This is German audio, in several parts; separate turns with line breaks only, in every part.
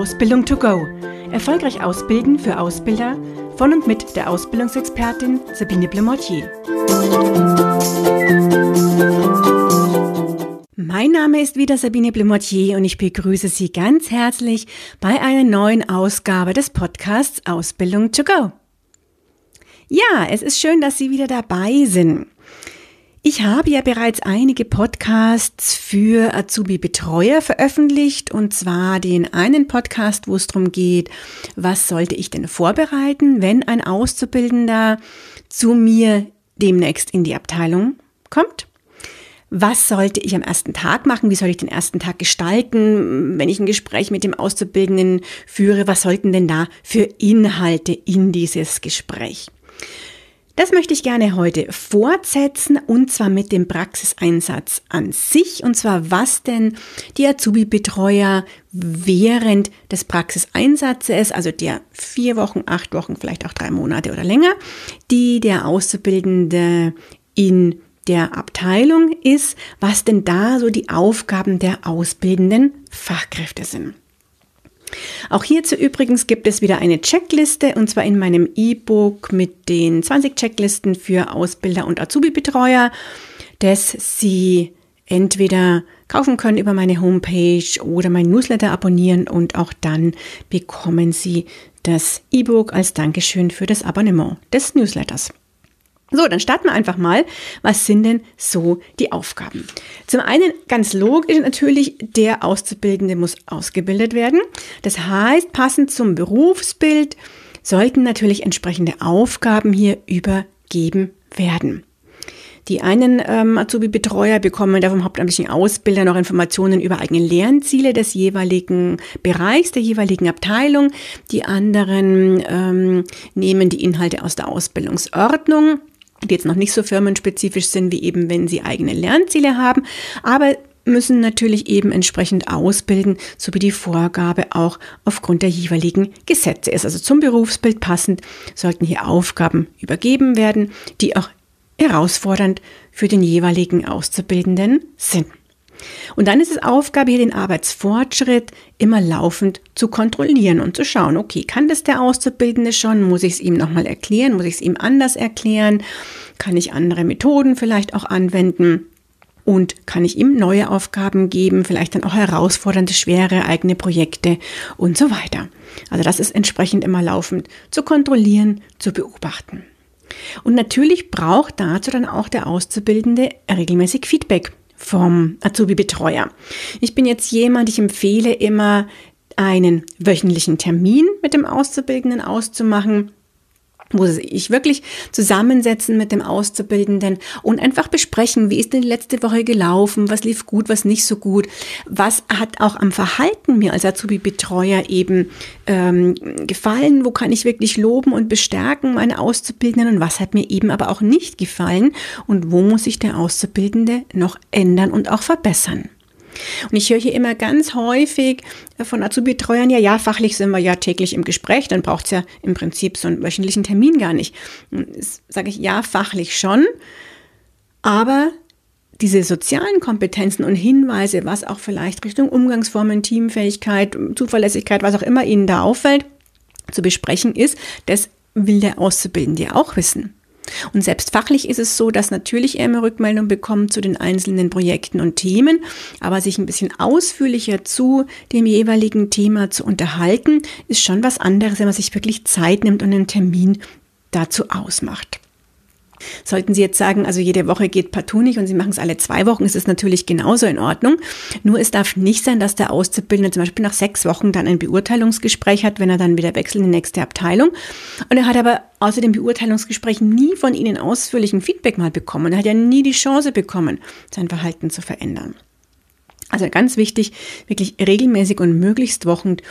Ausbildung to go. Erfolgreich ausbilden für Ausbilder von und mit der Ausbildungsexpertin Sabine Blemortier. Mein Name ist wieder Sabine Blemortier und ich begrüße Sie ganz herzlich bei einer neuen Ausgabe des Podcasts Ausbildung to go. Ja, es ist schön, dass Sie wieder dabei sind. Ich habe ja bereits einige Podcasts für Azubi-Betreuer veröffentlicht, und zwar den einen Podcast, wo es darum geht, was sollte ich denn vorbereiten, wenn ein Auszubildender zu mir demnächst in die Abteilung kommt. Was sollte ich am ersten Tag machen? Wie soll ich den ersten Tag gestalten, wenn ich ein Gespräch mit dem Auszubildenden führe? Was sollten denn da für Inhalte in dieses Gespräch? Das möchte ich gerne heute fortsetzen, und zwar mit dem Praxiseinsatz an sich, und zwar was denn die Azubi-Betreuer während des Praxiseinsatzes, also der 4 Wochen, 8 Wochen, vielleicht auch 3 Monate oder länger, die der Auszubildende in der Abteilung ist, was denn da so die Aufgaben der ausbildenden Fachkräfte sind. Auch hierzu übrigens gibt es wieder eine Checkliste, und zwar in meinem E-Book mit den 20 Checklisten für Ausbilder und Azubi-Betreuer, das Sie entweder kaufen können über meine Homepage oder mein Newsletter abonnieren, und auch dann bekommen Sie das E-Book als Dankeschön für das Abonnement des Newsletters. So, dann starten wir einfach mal. Was sind denn so die Aufgaben? Zum einen, ganz logisch natürlich, der Auszubildende muss ausgebildet werden. Das heißt, passend zum Berufsbild sollten natürlich entsprechende Aufgaben hier übergeben werden. Die einen Azubi-Betreuer bekommen da vom hauptamtlichen Ausbilder noch Informationen über eigene Lernziele des jeweiligen Bereichs, der jeweiligen Abteilung. Die anderen nehmen die Inhalte aus der Ausbildungsordnung, die jetzt noch nicht so firmenspezifisch sind, wie eben wenn sie eigene Lernziele haben, aber müssen natürlich eben entsprechend ausbilden, so wie die Vorgabe auch aufgrund der jeweiligen Gesetze ist. Also zum Berufsbild passend sollten hier Aufgaben übergeben werden, die auch herausfordernd für den jeweiligen Auszubildenden sind. Und dann ist es Aufgabe, hier den Arbeitsfortschritt immer laufend zu kontrollieren und zu schauen, okay, kann das der Auszubildende schon? Muss ich es ihm nochmal erklären? Muss ich es ihm anders erklären? Kann ich andere Methoden vielleicht auch anwenden? Und kann ich ihm neue Aufgaben geben, vielleicht dann auch herausfordernde, schwere eigene Projekte und so weiter. Also das ist entsprechend immer laufend zu kontrollieren, zu beobachten. Und natürlich braucht dazu dann auch der Auszubildende regelmäßig Feedback vom Azubi-Betreuer. Ich bin jetzt jemand, ich empfehle immer, einen wöchentlichen Termin mit dem Auszubildenden auszumachen, wo sie sich wirklich zusammensetzen mit dem Auszubildenden und einfach besprechen, wie ist denn die letzte Woche gelaufen, was lief gut, was nicht so gut, was hat auch am Verhalten mir als Azubi-Betreuer eben gefallen, wo kann ich wirklich loben und bestärken meine Auszubildenden, und was hat mir eben aber auch nicht gefallen und wo muss sich der Auszubildende noch ändern und auch verbessern. Und ich höre hier immer ganz häufig von Azubi-Betreuern, ja, fachlich sind wir ja täglich im Gespräch, dann braucht es ja im Prinzip so einen wöchentlichen Termin gar nicht. Sage ich, ja, fachlich schon, aber diese sozialen Kompetenzen und Hinweise, was auch vielleicht Richtung Umgangsformen, Teamfähigkeit, Zuverlässigkeit, was auch immer Ihnen da auffällt, zu besprechen ist, das will der Auszubildende auch wissen. Und selbst fachlich ist es so, dass natürlich er eine Rückmeldung bekommt zu den einzelnen Projekten und Themen, aber sich ein bisschen ausführlicher zu dem jeweiligen Thema zu unterhalten, ist schon was anderes, wenn man sich wirklich Zeit nimmt und einen Termin dazu ausmacht. Sollten Sie jetzt sagen, also jede Woche geht partout nicht und Sie machen es alle 2 Wochen, ist es natürlich genauso in Ordnung. Nur es darf nicht sein, dass der Auszubildende zum Beispiel nach 6 Wochen dann ein Beurteilungsgespräch hat, wenn er dann wieder wechselt in die nächste Abteilung. Und er hat aber außer dem Beurteilungsgespräch nie von Ihnen ausführlichen Feedback mal bekommen. Er hat ja nie die Chance bekommen, sein Verhalten zu verändern. Also ganz wichtig, wirklich regelmäßig und möglichst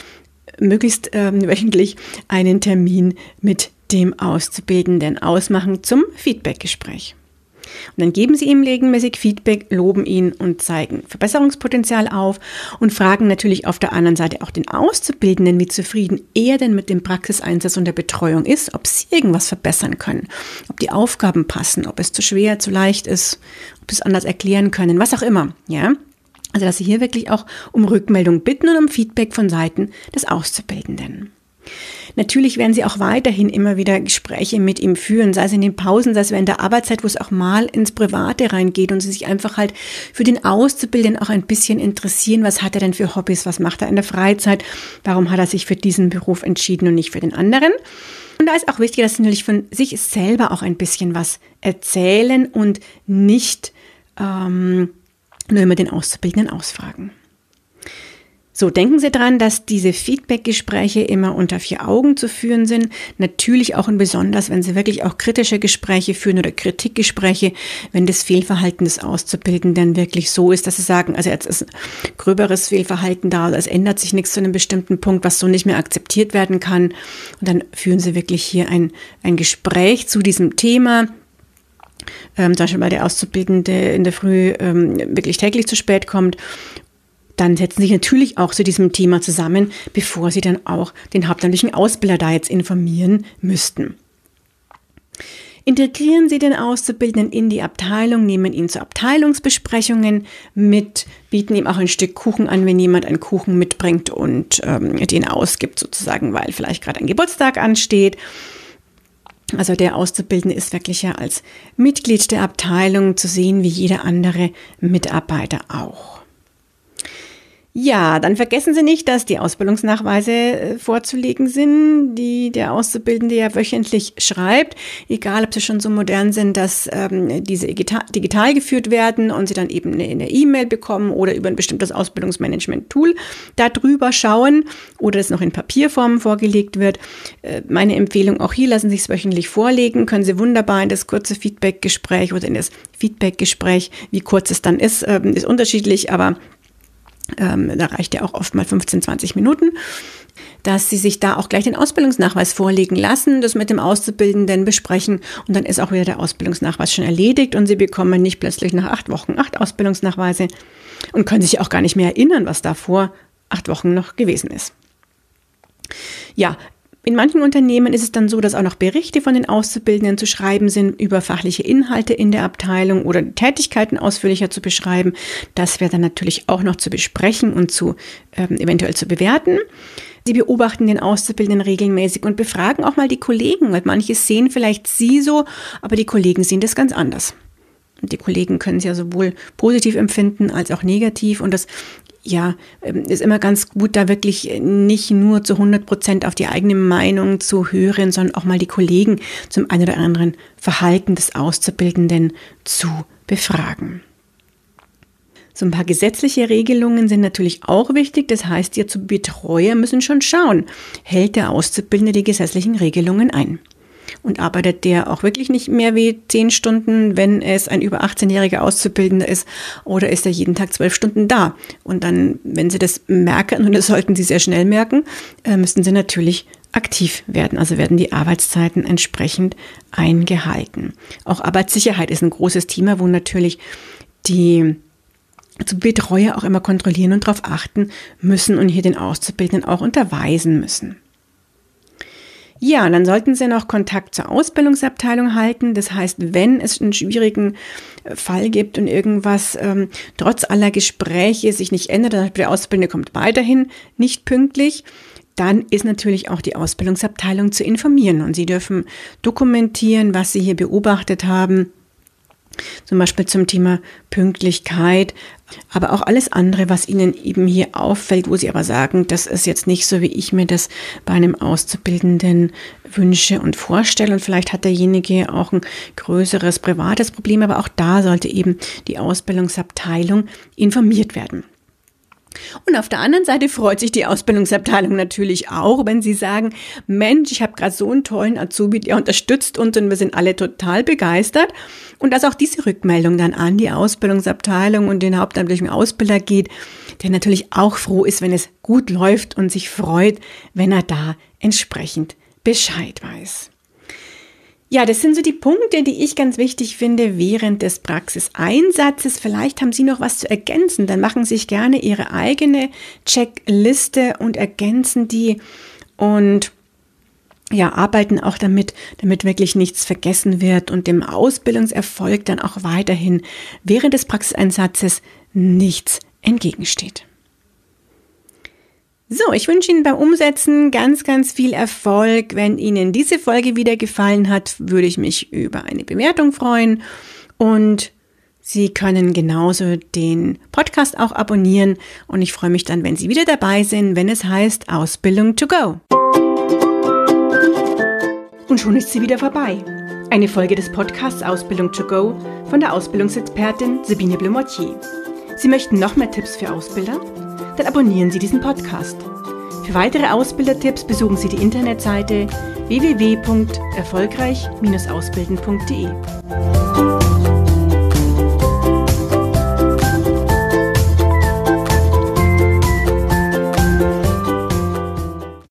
wöchentlich einen Termin mit dem Auszubildenden ausmachen zum Feedbackgespräch. Und dann geben Sie ihm regelmäßig Feedback, loben ihn und zeigen Verbesserungspotenzial auf und fragen natürlich auf der anderen Seite auch den Auszubildenden, wie zufrieden er denn mit dem Praxiseinsatz und der Betreuung ist, ob Sie irgendwas verbessern können, ob die Aufgaben passen, ob es zu schwer, zu leicht ist, ob Sie es anders erklären können, was auch immer, ja. Also dass Sie hier wirklich auch um Rückmeldung bitten und um Feedback von Seiten des Auszubildenden. Natürlich werden Sie auch weiterhin immer wieder Gespräche mit ihm führen, sei es in den Pausen, sei es während der Arbeitszeit, wo es auch mal ins Private reingeht und Sie sich einfach halt für den Auszubildenden auch ein bisschen interessieren, was hat er denn für Hobbys, was macht er in der Freizeit, warum hat er sich für diesen Beruf entschieden und nicht für den anderen. Und da ist auch wichtig, dass Sie natürlich von sich selber auch ein bisschen was erzählen und nicht nur immer den Auszubildenden ausfragen. So, denken Sie dran, dass diese Feedback-Gespräche immer unter 4 Augen zu führen sind. Natürlich auch und besonders, wenn Sie wirklich auch kritische Gespräche führen oder Kritikgespräche, wenn das Fehlverhalten des Auszubildenden wirklich so ist, dass Sie sagen, also jetzt ist ein gröberes Fehlverhalten da, also es ändert sich nichts zu einem bestimmten Punkt, was so nicht mehr akzeptiert werden kann. Und dann führen Sie wirklich hier ein Gespräch zu diesem Thema. Zum Beispiel, weil der Auszubildende in der Früh wirklich täglich zu spät kommt. Dann setzen Sie sich natürlich auch zu diesem Thema zusammen, bevor Sie dann auch den hauptamtlichen Ausbilder da jetzt informieren müssten. Integrieren Sie den Auszubildenden in die Abteilung, nehmen ihn zu Abteilungsbesprechungen mit, bieten ihm auch ein Stück Kuchen an, wenn jemand einen Kuchen mitbringt und den ausgibt sozusagen, weil vielleicht gerade ein Geburtstag ansteht. Also der Auszubildende ist wirklich ja als Mitglied der Abteilung zu sehen, wie jeder andere Mitarbeiter auch. Ja, dann vergessen Sie nicht, dass die Ausbildungsnachweise vorzulegen sind, die der Auszubildende ja wöchentlich schreibt, egal ob sie schon so modern sind, dass diese digital geführt werden und Sie dann eben eine E-Mail bekommen oder über ein bestimmtes Ausbildungsmanagement-Tool darüber schauen oder es noch in Papierform vorgelegt wird. Meine Empfehlung auch hier, lassen Sie es wöchentlich vorlegen, können Sie wunderbar in das kurze Feedback-Gespräch oder in das Feedback-Gespräch, wie kurz es dann ist unterschiedlich, aber da reicht ja auch oft mal 15, 20 Minuten, dass Sie sich da auch gleich den Ausbildungsnachweis vorlegen lassen, das mit dem Auszubildenden besprechen und dann ist auch wieder der Ausbildungsnachweis schon erledigt und Sie bekommen nicht plötzlich nach 8 Wochen 8 Ausbildungsnachweise und können sich auch gar nicht mehr erinnern, was da vor 8 Wochen noch gewesen ist. Ja, in manchen Unternehmen ist es dann so, dass auch noch Berichte von den Auszubildenden zu schreiben sind über fachliche Inhalte in der Abteilung oder Tätigkeiten ausführlicher zu beschreiben. Das wäre dann natürlich auch noch zu besprechen und eventuell zu bewerten. Sie beobachten den Auszubildenden regelmäßig und befragen auch mal die Kollegen, weil manche sehen vielleicht Sie so, aber die Kollegen sehen das ganz anders. Und die Kollegen können es ja sowohl positiv empfinden als auch negativ und das ist immer ganz gut, da wirklich nicht nur zu 100% auf die eigene Meinung zu hören, sondern auch mal die Kollegen zum einen oder anderen Verhalten des Auszubildenden zu befragen. So ein paar gesetzliche Regelungen sind natürlich auch wichtig. Das heißt, Ihr Betreuer müssen schon schauen, hält der Auszubildende die gesetzlichen Regelungen ein? Und arbeitet der auch wirklich nicht mehr wie 10 Stunden, wenn es ein über 18-jähriger Auszubildender ist, oder ist er jeden Tag 12 Stunden da? Und dann, wenn Sie das merken, und das sollten Sie sehr schnell merken, müssen Sie natürlich aktiv werden. Also werden die Arbeitszeiten entsprechend eingehalten. Auch Arbeitssicherheit ist ein großes Thema, wo natürlich die Betreuer auch immer kontrollieren und darauf achten müssen und hier den Auszubildenden auch unterweisen müssen. Ja, und dann sollten Sie noch Kontakt zur Ausbildungsabteilung halten. Das heißt, wenn es einen schwierigen Fall gibt und irgendwas trotz aller Gespräche sich nicht ändert, der Auszubildende kommt weiterhin nicht pünktlich, dann ist natürlich auch die Ausbildungsabteilung zu informieren. Und Sie dürfen dokumentieren, was Sie hier beobachtet haben. Zum Beispiel zum Thema Pünktlichkeit, aber auch alles andere, was Ihnen eben hier auffällt, wo Sie aber sagen, das ist jetzt nicht so, wie ich mir das bei einem Auszubildenden wünsche und vorstelle. Und vielleicht hat derjenige auch ein größeres privates Problem, aber auch da sollte eben die Ausbildungsabteilung informiert werden. Und auf der anderen Seite freut sich die Ausbildungsabteilung natürlich auch, wenn Sie sagen, Mensch, ich habe gerade so einen tollen Azubi, der unterstützt uns und wir sind alle total begeistert. Und dass auch diese Rückmeldung dann an die Ausbildungsabteilung und den hauptamtlichen Ausbilder geht, der natürlich auch froh ist, wenn es gut läuft und sich freut, wenn er da entsprechend Bescheid weiß. Ja, das sind so die Punkte, die ich ganz wichtig finde während des Praxiseinsatzes. Vielleicht haben Sie noch was zu ergänzen, dann machen Sie sich gerne Ihre eigene Checkliste und ergänzen die und arbeiten auch damit wirklich nichts vergessen wird und dem Ausbildungserfolg dann auch weiterhin während des Praxiseinsatzes nichts entgegensteht. So, ich wünsche Ihnen beim Umsetzen ganz, ganz viel Erfolg. Wenn Ihnen diese Folge wieder gefallen hat, würde ich mich über eine Bewertung freuen. Und Sie können genauso den Podcast auch abonnieren. Und ich freue mich dann, wenn Sie wieder dabei sind, wenn es heißt Ausbildung to go. Und schon ist sie wieder vorbei. Eine Folge des Podcasts Ausbildung to go von der Ausbildungsexpertin Sabine Blemortier. Sie möchten noch mehr Tipps für Ausbilder? Dann abonnieren Sie diesen Podcast. Für weitere Ausbildertipps besuchen Sie die Internetseite www.erfolgreich-ausbilden.de.